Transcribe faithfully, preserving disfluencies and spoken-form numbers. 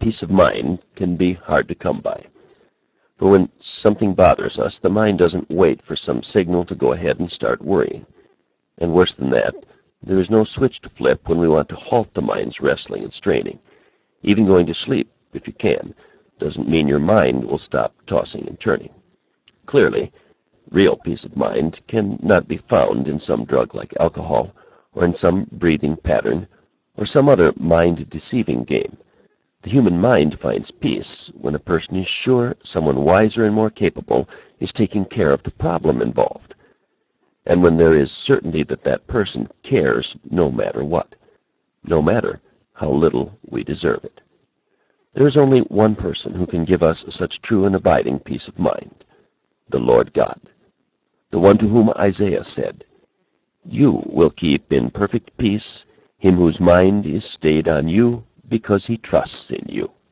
peace of mind can be hard to come by. For when something bothers us, the mind doesn't wait for some signal to go ahead and start worrying. And worse than that, there is no switch to flip when we want to halt the mind's wrestling and straining. Even going to sleep, if you can, doesn't mean your mind will stop tossing and turning. Clearly, real peace of mind cannot be found in some drug like alcohol, or in some breathing pattern, or some other mind-deceiving game. The human mind finds peace when a person is sure someone wiser and more capable is taking care of the problem involved, and when there is certainty that that person cares no matter what, no matter how little we deserve it. There is only one person who can give us such true and abiding peace of mind, the Lord God, the one to whom Isaiah said, "You will keep in perfect peace him whose mind is stayed on you because he trusts in you."